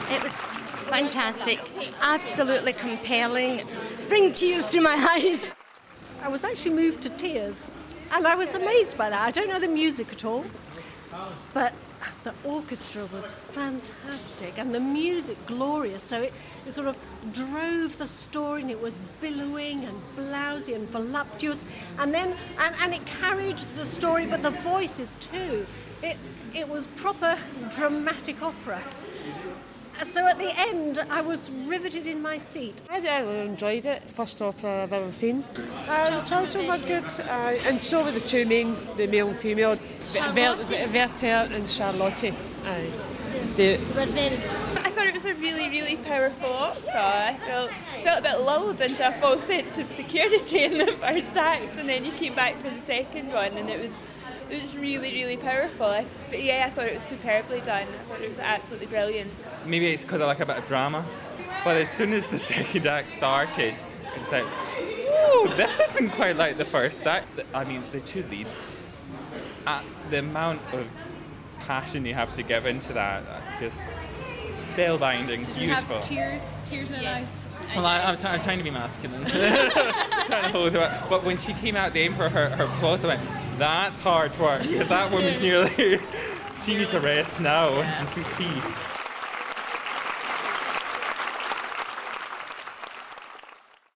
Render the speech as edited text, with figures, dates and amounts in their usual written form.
It was fantastic, absolutely compelling, bring tears to my eyes. I was actually moved to tears, and I was amazed by that. I don't know the music at all, but the orchestra was fantastic, and the music glorious. So it sort of drove the story, and it was billowing and blousy and voluptuous, and then and it carried the story, but the voices too. It was proper dramatic opera. So at the end, I was riveted in my seat. I really enjoyed it. First opera I've ever seen. Children were good, and so were the two the male and female, Werther and Charlotte. They were very good. I thought it was a really, really powerful opera. I felt a bit lulled into a false sense of security in the first act, and then you came back for the second one, and it was really, really powerful. I thought it was superbly done. I thought it was absolutely brilliant. Maybe it's because I like a bit of drama, but as soon as the second act started, it was like, ooh, this isn't quite like the first act. I mean, the two leads, the amount of passion they have to give into that, just spellbinding, beautiful. Tears in her eyes. Well, I'm trying to be masculine, trying to hold her. But when she came out the end for her applause, I went, that's hard work, because that woman's nearly, she needs a rest now and some sweet tea.